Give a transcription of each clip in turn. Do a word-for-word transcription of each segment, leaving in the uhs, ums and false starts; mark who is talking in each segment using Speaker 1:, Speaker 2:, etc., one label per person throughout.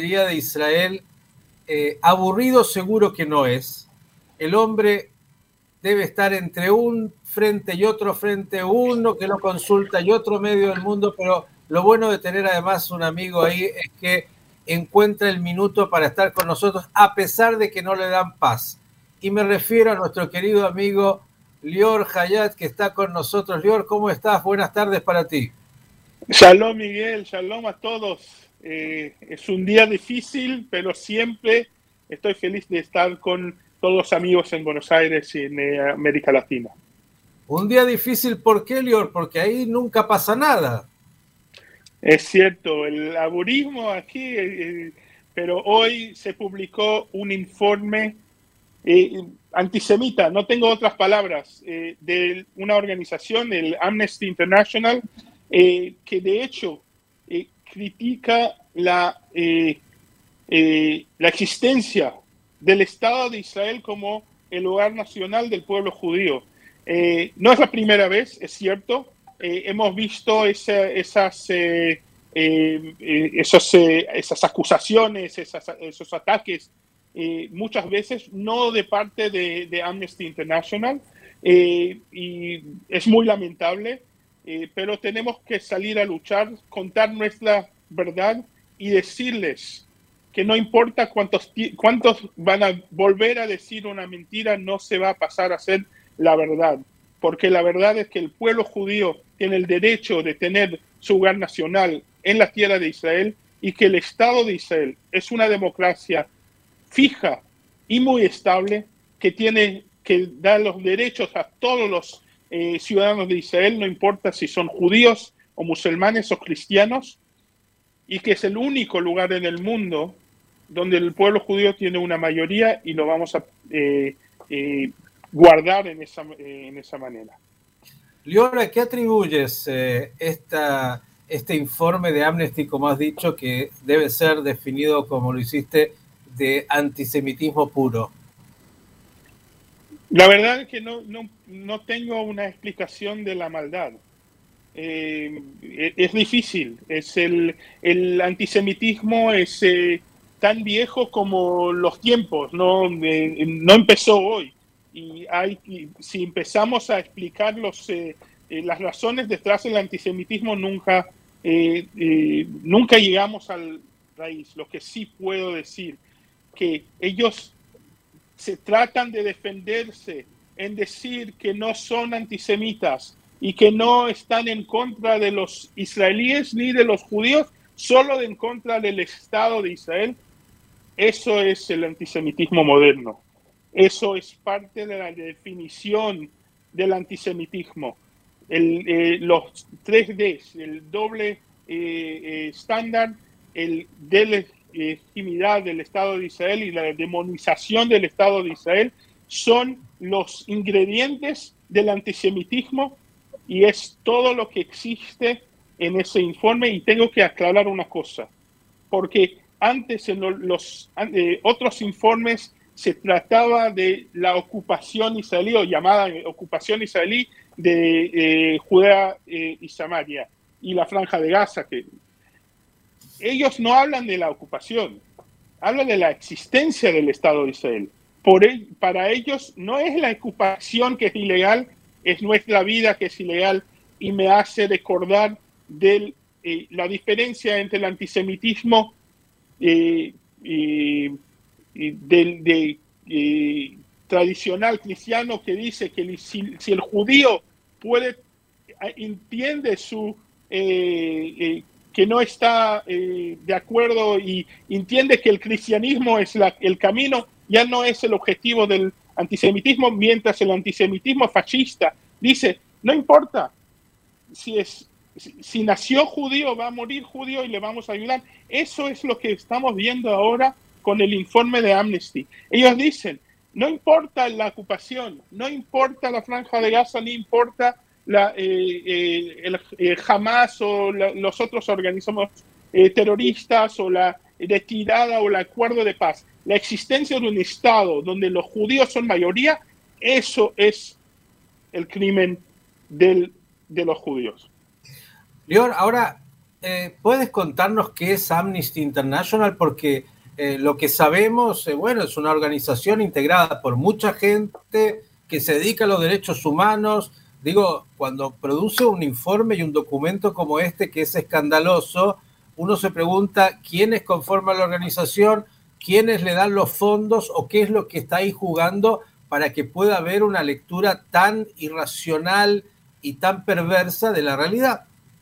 Speaker 1: Cancillería de Israel, eh, aburrido seguro que no es. El hombre debe estar entre un frente y otro frente, uno que lo consulta y otro medio del mundo, pero lo bueno de tener además un amigo ahí es que encuentra el minuto para estar con nosotros a pesar de que no le dan paz. Y me refiero a nuestro querido amigo Lior Hayat, que está con nosotros. Lior, ¿cómo estás? Buenas tardes para ti.
Speaker 2: Shalom, Miguel, shalom a todos. Eh, es un día difícil, pero siempre estoy feliz de estar con todos los amigos en Buenos Aires y en eh, América Latina.
Speaker 1: Un día difícil, ¿por qué, Lior? Porque ahí nunca pasa nada.
Speaker 2: Es cierto, el laburismo aquí, eh, pero hoy se publicó un informe eh, antisemita, no tengo otras palabras, eh, de una organización, el Amnesty International, eh, que de hecho eh, critica la, eh, eh, la existencia del Estado de Israel como el hogar nacional del pueblo judío. Eh, no es la primera vez, es cierto. Eh, hemos visto esa, esas, eh, eh, esos, eh, esas acusaciones, esas, esos ataques, eh, muchas veces no de parte de, de Amnesty International, eh, y es muy lamentable, eh, pero tenemos que salir a luchar, contar nuestra verdad y decirles que no importa cuántos, cuántos van a volver a decir una mentira, no se va a pasar a ser la verdad, porque la verdad es que el pueblo judío tiene el derecho de tener su hogar nacional en la tierra de Israel y que el Estado de Israel es una democracia fija y muy estable que tiene que dar los derechos a todos los eh, ciudadanos de Israel, no importa si son judíos o musulmanes o cristianos, y que es el único lugar en el mundo donde el pueblo judío tiene una mayoría y lo vamos a eh, eh, guardar en esa, eh, en esa manera.
Speaker 1: Lior, ¿a qué atribuyes eh, esta, este informe de Amnesty, como has dicho, que debe ser definido, como lo hiciste, de antisemitismo puro?
Speaker 2: La verdad es que no, no, no tengo una explicación de la maldad. Eh, es difícil. Es el, el antisemitismo es eh, tan viejo como los tiempos, no, eh, no empezó hoy. Y hay, si empezamos a explicar los, eh, eh, las razones detrás del antisemitismo, nunca, eh, eh, nunca llegamos al raíz. Lo que sí puedo decir, que ellos se tratan de defenderse en decir que no son antisemitas y que no están en contra de los israelíes ni de los judíos, solo en contra del Estado de Israel. Eso es el antisemitismo moderno. Eso es parte de la definición del antisemitismo. El, eh, los tres Ds, el doble eh, estándar, el de legitimidad del Estado de Israel y la demonización del Estado de Israel son los ingredientes del antisemitismo, y es todo lo que existe en ese informe. Y tengo que aclarar una cosa, porque antes en los eh, otros informes se trataba de la ocupación israelí, o llamada ocupación israelí, de eh, Judea eh, y Samaria y la Franja de Gaza, que ellos no hablan de la ocupación, hablan de la existencia del Estado de Israel. Por el, para ellos no es la ocupación que es ilegal, es nuestra vida que es ilegal, y me hace recordar de eh, la diferencia entre el antisemitismo eh, eh, del de, eh, tradicional cristiano, que dice que si, si el judío puede, entiende su eh, eh, que no está eh, de acuerdo y entiende que el cristianismo es la, el camino, ya no es el objetivo del antisemitismo, mientras el antisemitismo fascista dice, no importa si, es, si, si nació judío, va a morir judío y le vamos a ayudar. Eso es lo que estamos viendo ahora con el informe de Amnesty. Ellos dicen, no importa la ocupación, no importa la Franja de Gaza, ni importa la, eh, eh, el eh, Hamas o la, los otros organismos eh, terroristas, o la retirada o el acuerdo de paz. La existencia de un Estado donde los judíos son mayoría, eso es el crimen del, de los judíos.
Speaker 1: Lior, ahora eh, ¿puedes contarnos qué es Amnesty International? Porque eh, lo que sabemos, eh, bueno, es una organización integrada por mucha gente que se dedica a los derechos humanos. Digo, cuando produce un informe y un documento como este que es escandaloso, uno se pregunta quiénes conforman la organización, quiénes le dan los fondos o qué es lo que está ahí jugando para que pueda haber una lectura tan irracional y tan perversa de la realidad.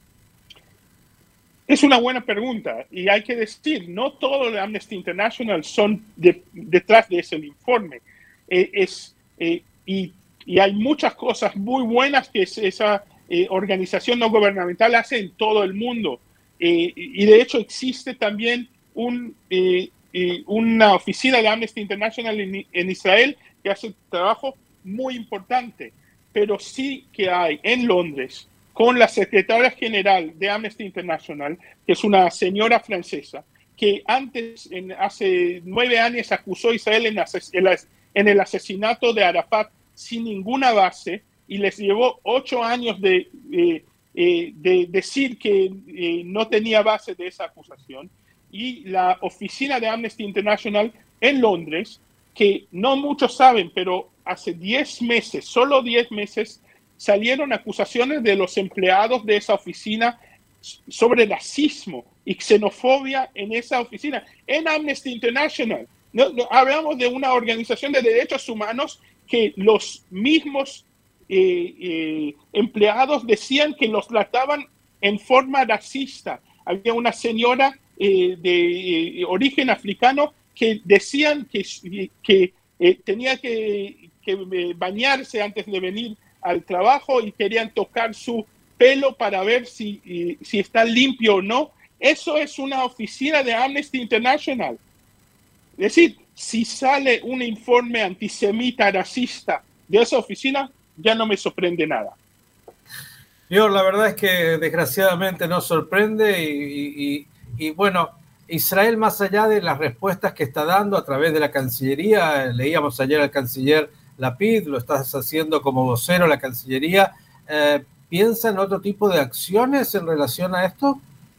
Speaker 2: Es una buena pregunta y hay que decir, no todo de Amnesty International son de, detrás de ese informe. Eh, es, eh, y, y hay muchas cosas muy buenas que es, esa eh, organización no gubernamental hace en todo el mundo. Eh, y de hecho existe también un, eh, eh, una oficina de Amnesty International en, en Israel que hace un trabajo muy importante, pero sí que hay en Londres con la secretaria general de Amnesty International, que es una señora francesa, que antes, en, hace nueve años, acusó a Israel en, en el asesinato de Arafat sin ninguna base y les llevó ocho años de, eh, eh, de decir que eh, no tenía base de esa acusación. Y la oficina de Amnesty International en Londres, que no muchos saben, pero hace diez meses, solo diez meses, salieron acusaciones de los empleados de esa oficina sobre racismo y xenofobia en esa oficina, en Amnesty International. No, no, hablamos de una organización de derechos humanos que los mismos eh, eh, empleados decían que los trataban en forma racista. Había una señora eh, de eh, origen africano que decían que, que eh, tenía que, que bañarse antes de venir al trabajo y querían tocar su pelo para ver si, si está limpio o no. Eso es una oficina de Amnesty International. Es decir, si sale un informe antisemita, racista de esa oficina, ya no me sorprende nada.
Speaker 1: Yo, la verdad es que desgraciadamente no sorprende y, y, y bueno, Israel, más allá de las respuestas que está dando a través de la Cancillería, leíamos ayer al canciller Lapid, lo estás haciendo como vocero la Cancillería, eh, ¿piensa en otro tipo de acciones en relación a esto?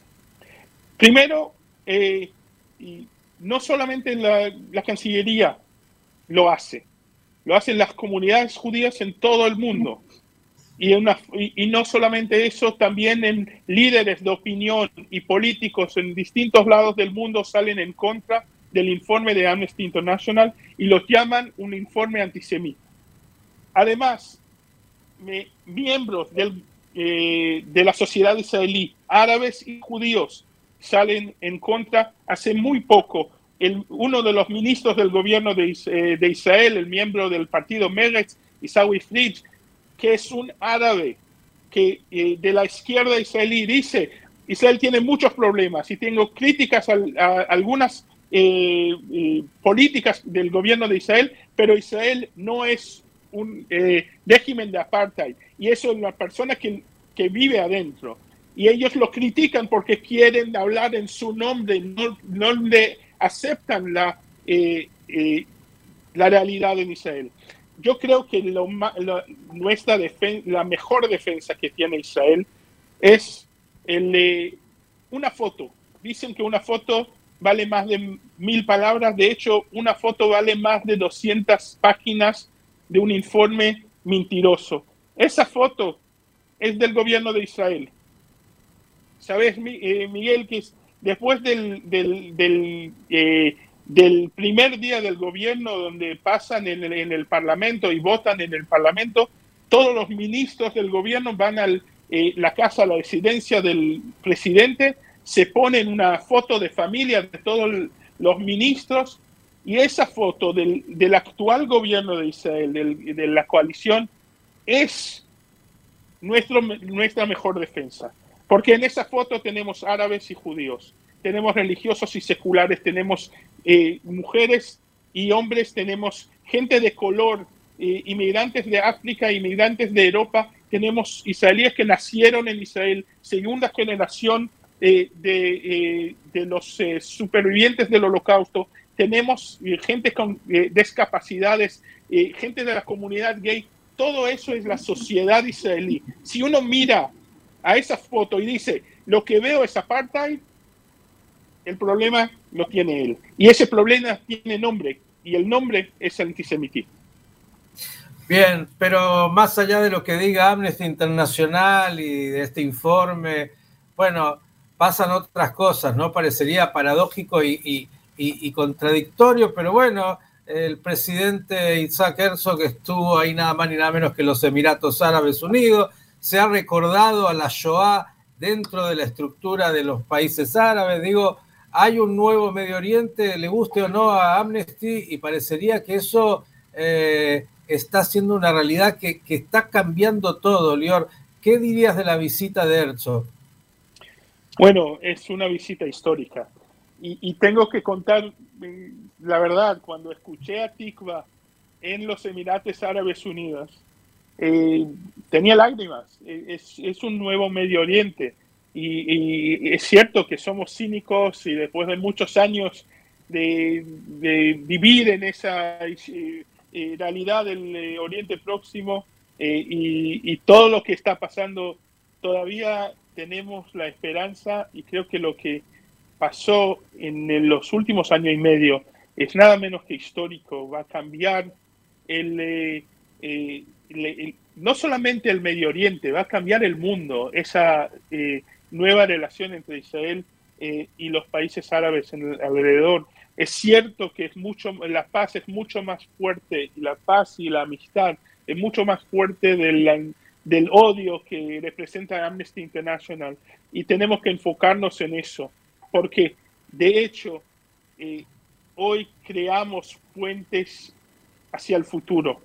Speaker 2: Primero, eh, y no solamente la, la Cancillería lo hace, lo hacen las comunidades judías en todo el mundo. Y, una, y, y no solamente eso, también en líderes de opinión y políticos en distintos lados del mundo salen en contra del informe de Amnesty International y los llaman un informe antisemita. Además, me, miembros del, eh, de la sociedad israelí, árabes y judíos, salen en contra. Hace muy poco, el, uno de los ministros del gobierno de, eh, de Israel, el miembro del partido Meretz, Isawi Fritz, que es un árabe que eh, de la izquierda israelí, dice: Israel tiene muchos problemas y tengo críticas a, a algunas eh, eh, políticas del gobierno de Israel, pero Israel no es un eh, régimen de apartheid, y eso es la persona que, que vive adentro. Y ellos lo critican porque quieren hablar en su nombre, no, no le aceptan la, eh, eh, la realidad en Israel. Yo creo que lo, lo, nuestra defen- la mejor defensa que tiene Israel es el, eh, una foto. Dicen que una foto vale más de mil palabras. De hecho, una foto vale más de doscientas páginas de un informe mentiroso. Esa foto es del gobierno de Israel. ¿Sabes, Miguel, que después del, del, del eh, del primer día del gobierno, donde pasan en el, en el Parlamento y votan en el Parlamento, todos los ministros del gobierno van a eh, la casa, a la residencia del presidente, se ponen una foto de familia de todos los ministros, y esa foto del, del actual gobierno de Israel, del, de la coalición, es nuestro, nuestra mejor defensa. Porque en esa foto tenemos árabes y judíos, tenemos religiosos y seculares, tenemos eh, mujeres y hombres, tenemos gente de color, eh, inmigrantes de África, inmigrantes de Europa, tenemos israelíes que nacieron en Israel, segunda generación eh, de, eh, de los eh, supervivientes del Holocausto, tenemos eh, gente con eh, discapacidades, eh, gente de la comunidad gay. Todo eso es la sociedad israelí. Si uno mira a esa foto y dice, lo que veo es apartheid, el problema lo tiene él. Y ese problema tiene nombre, y el nombre es el antisemitismo.
Speaker 1: Bien, pero más allá de lo que diga Amnesty Internacional y de este informe, bueno, pasan otras cosas, ¿no? Parecería paradójico y, y, y, y contradictorio, pero bueno, el presidente Isaac Herzog estuvo ahí nada más ni nada menos que los Emiratos Árabes Unidos, se ha recordado a la Shoah dentro de la estructura de los países árabes, digo, hay un nuevo Medio Oriente, le guste o no a Amnesty, y parecería que eso... Eh, está siendo una realidad que, que está cambiando todo, Lior. ¿Qué dirías de la visita de Herzog?
Speaker 2: Bueno, es una visita histórica. Y, y tengo que contar la verdad, cuando escuché a Tikva en los Emiratos Árabes Unidos, eh, tenía lágrimas. Es, es un nuevo Medio Oriente. Y, y es cierto que somos cínicos y después de muchos años de, de vivir en esa... Eh, Eh, realidad del eh, Oriente Próximo eh, y, y todo lo que está pasando, todavía tenemos la esperanza, y creo que lo que pasó en, en los últimos años y medio es nada menos que histórico. Va a cambiar el, eh, eh, el, el, no solamente el Medio Oriente, va a cambiar el mundo, esa eh, nueva relación entre Israel eh, y los países árabes en el, alrededor. Es cierto que es mucho, la paz es mucho más fuerte, y la paz y la amistad es mucho más fuerte del, del odio que representa Amnesty International, y tenemos que enfocarnos en eso, porque de hecho eh, hoy creamos puentes hacia el futuro.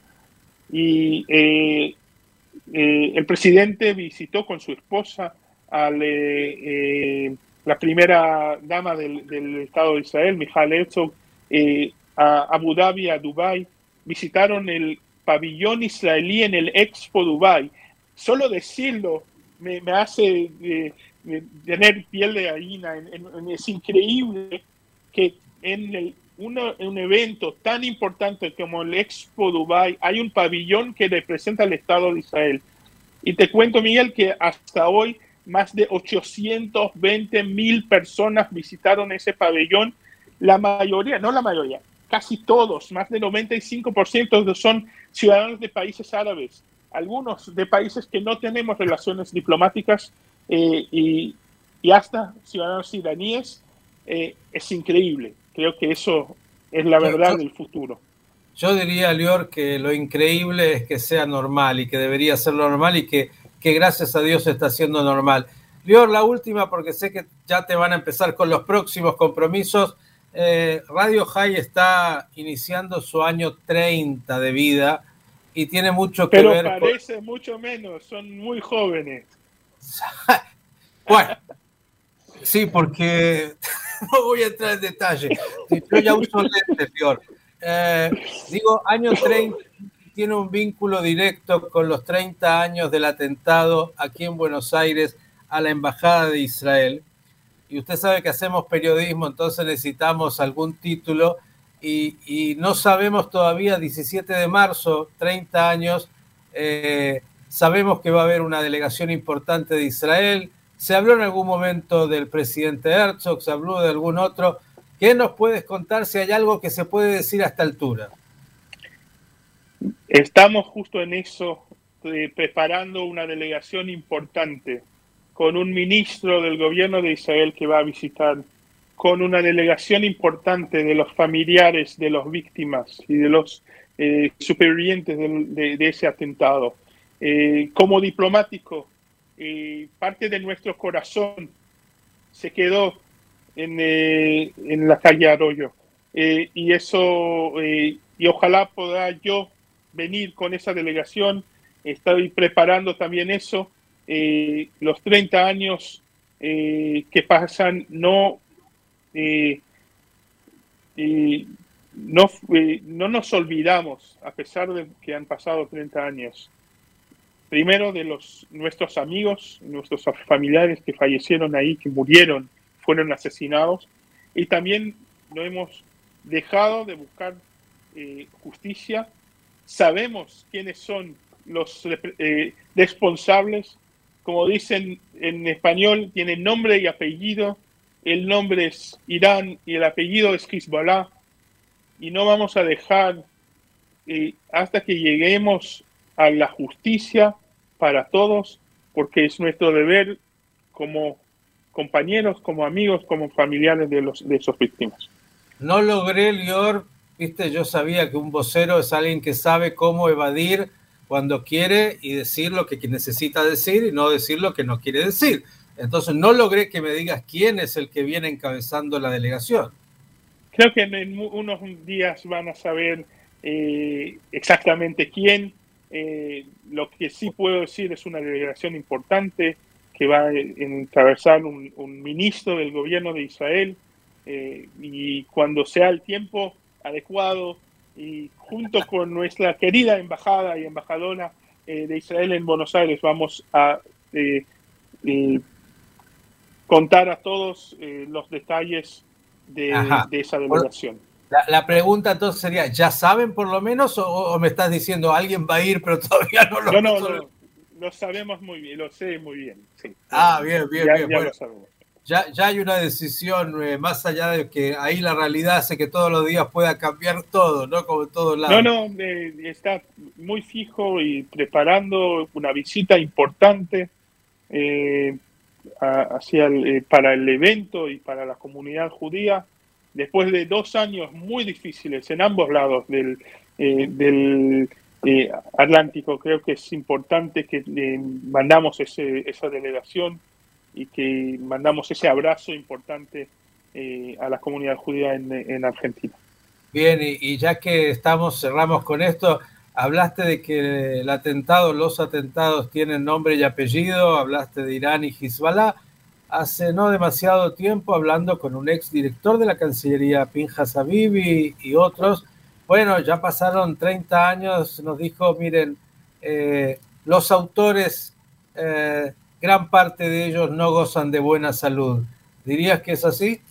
Speaker 2: Y eh, eh, el presidente visitó con su esposa al... Eh, eh, la primera dama del, del Estado de Israel, Michal Herzog, eh, a Abu Dhabi, a Dubái, visitaron el pabellón israelí en el Expo Dubái. Solo decirlo me, me hace eh, tener piel de gallina. En, en, es increíble que en el, una, un evento tan importante como el Expo Dubái hay un pabellón que representa al Estado de Israel. Y te cuento, Miguel, que hasta hoy más de ochocientas veinte mil personas visitaron ese pabellón. La mayoría, no la mayoría, casi todos, más del noventa y cinco por ciento son ciudadanos de países árabes, algunos de países que no tenemos relaciones diplomáticas eh, y, y hasta ciudadanos iraníes. Eh, es increíble. Creo que eso es la verdad yo, yo, del futuro.
Speaker 1: Yo diría, Lior, que lo increíble es que sea normal y que debería ser lo normal y que que gracias a Dios está siendo normal. Lior, la última, porque sé que ya te van a empezar con los próximos compromisos. Eh, Radio High está iniciando su año treinta de vida y tiene mucho que
Speaker 2: Pero
Speaker 1: ver...
Speaker 2: Pero parece con... mucho menos, son muy jóvenes.
Speaker 1: Bueno, sí, porque no voy a entrar en detalle. Yo ya uso lentes, Lior. Eh, digo, año treinta... tiene un vínculo directo con los treinta años del atentado aquí en Buenos Aires a la Embajada de Israel. Y usted sabe que hacemos periodismo, entonces necesitamos algún título y, y no sabemos todavía, diecisiete de marzo, treinta años, eh, sabemos que va a haber una delegación importante de Israel. Se habló en algún momento del presidente Herzog, se habló de algún otro. ¿Qué nos puedes contar si hay algo que se puede decir a esta altura?
Speaker 2: Estamos justo en eso, eh, preparando una delegación importante, con un ministro del gobierno de Israel que va a visitar, con una delegación importante de los familiares de las víctimas y de los eh, supervivientes de, de, de ese atentado. Eh, como diplomático, eh, parte de nuestro corazón se quedó en, eh, en la calle Arroyo. Eh, y eso, eh, y ojalá pueda yo venir con esa delegación. Estoy preparando también eso. Eh, los treinta años eh, que pasan no, eh, eh, no, eh, no nos olvidamos, a pesar de que han pasado treinta años. Primero de los, nuestros amigos, nuestros familiares que fallecieron ahí, que murieron, fueron asesinados, y también no hemos dejado de buscar eh, justicia. Sabemos quiénes son los eh, responsables como dicen en español, tiene nombre y apellido. El nombre es Irán y el apellido es Hezbollah. Y no vamos a dejar eh, hasta que lleguemos a la justicia para todos, porque es nuestro deber como compañeros, como amigos, como familiares de, los, de esos víctimas.
Speaker 1: No logré, Lior, viste, yo sabía que un vocero es alguien que sabe cómo evadir cuando quiere y decir lo que necesita decir y no decir lo que no quiere decir. Entonces no logré que me digas quién es el que viene encabezando la delegación.
Speaker 2: Creo que en unos días van a saber eh, exactamente quién. Eh, lo que sí puedo decir es una delegación importante que va a encabezar un, un ministro del gobierno de Israel, eh, y cuando sea el tiempo adecuado y junto con nuestra querida embajada y embajadora eh, de Israel en Buenos Aires vamos a eh, eh, contar a todos eh, los detalles de, de esa delegación.
Speaker 1: La, la pregunta entonces sería, ¿ya saben por lo menos o, o me estás diciendo alguien va a ir pero todavía no lo
Speaker 2: No, no, lo, lo sabemos muy bien, lo sé muy bien. Sí.
Speaker 1: Ah, bien, bien,
Speaker 2: ya,
Speaker 1: bien.
Speaker 2: Ya,
Speaker 1: bueno,
Speaker 2: lo sabemos.
Speaker 1: Ya, ya hay una decisión, eh, más allá de que ahí la realidad hace que todos los días pueda cambiar todo, ¿no? Como en todos lados.
Speaker 2: No, no, eh, está muy fijo y preparando una visita importante eh, hacia el, eh, para el evento y para la comunidad judía, después de dos años muy difíciles en ambos lados del, eh, del eh, Atlántico. Creo que es importante que eh, mandamos ese, esa delegación y que mandamos ese abrazo importante eh, a la comunidad judía en, en Argentina.
Speaker 1: Bien, y, y ya que estamos, cerramos con esto, hablaste de que el atentado, los atentados tienen nombre y apellido, hablaste de Irán y Hezbollah. Hace no demasiado tiempo, hablando con un ex director de la Cancillería, Pinhas Habibi, y otros, bueno, ya pasaron treinta años, nos dijo, miren, eh, los autores, eh, gran parte de ellos no gozan de buena salud. ¿Dirías que es así?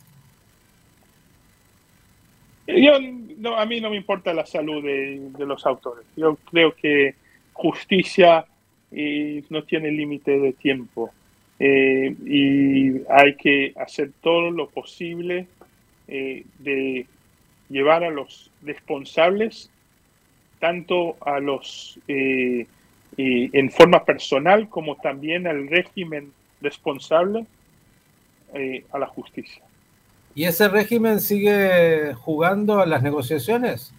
Speaker 2: Yo, no, a mí no me importa la salud de, de los autores. Yo creo que justicia eh, no tiene límite de tiempo. Eh, y hay que hacer todo lo posible eh, de llevar a los responsables, tanto a los eh, eh, en forma personal como también al régimen responsable, eh, a la justicia.
Speaker 1: ¿Y ese régimen sigue jugando a las negociaciones?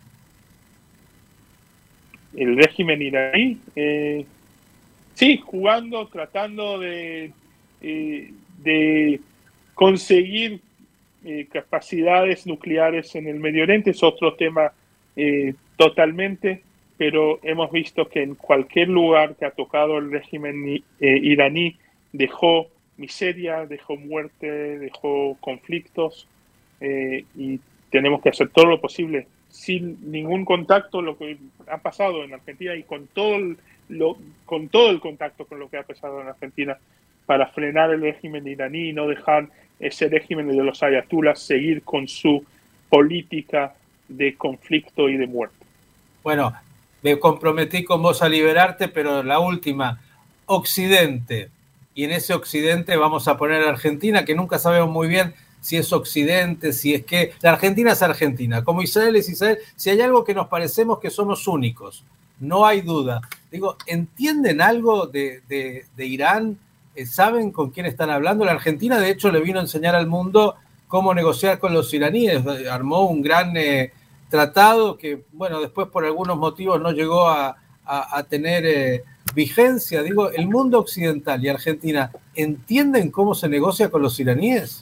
Speaker 2: El régimen iraní, eh, sí, jugando, tratando de, eh, de conseguir eh, capacidades nucleares en el Medio Oriente, es otro tema eh, totalmente, pero hemos visto que en cualquier lugar que ha tocado el régimen eh, iraní dejó miseria, dejó muerte, dejó conflictos, eh, y tenemos que hacer todo lo posible sin ningún contacto, lo que ha pasado en Argentina y con todo el, lo, con todo el contacto con lo que ha pasado en Argentina para frenar el régimen iraní y no dejar ese régimen de los ayatolás seguir con su política de conflicto y de muerte.
Speaker 1: Bueno, me comprometí con vos a liberarte, pero la última, Occidente. Y en ese Occidente vamos a poner a Argentina, que nunca sabemos muy bien si es Occidente, si es que... La Argentina es Argentina, como Israel es Israel. Si hay algo que nos parecemos que somos únicos, no hay duda. Digo, ¿entienden algo de, de, de Irán? ¿Saben con quién están hablando? La Argentina, de hecho, le vino a enseñar al mundo cómo negociar con los iraníes. Armó un gran eh, tratado que, bueno, después por algunos motivos no llegó a, a, a tener... Eh, vigencia. Digo, el mundo occidental y Argentina, ¿entienden cómo se negocia con los iraníes?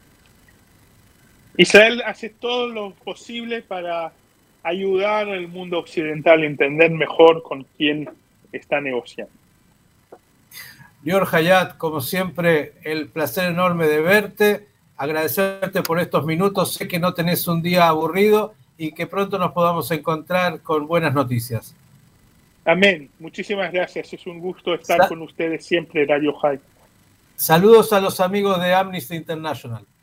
Speaker 2: Israel hace todo lo posible para ayudar al mundo occidental a entender mejor con quién está negociando.
Speaker 1: Lior Hayat, como siempre, el placer enorme de verte, agradecerte por estos minutos, sé que no tenés un día aburrido y que pronto nos podamos encontrar con buenas noticias.
Speaker 2: Amén. Muchísimas gracias. Es un gusto estar Sa- con ustedes siempre, Radio High.
Speaker 1: Saludos a los amigos de Amnesty International.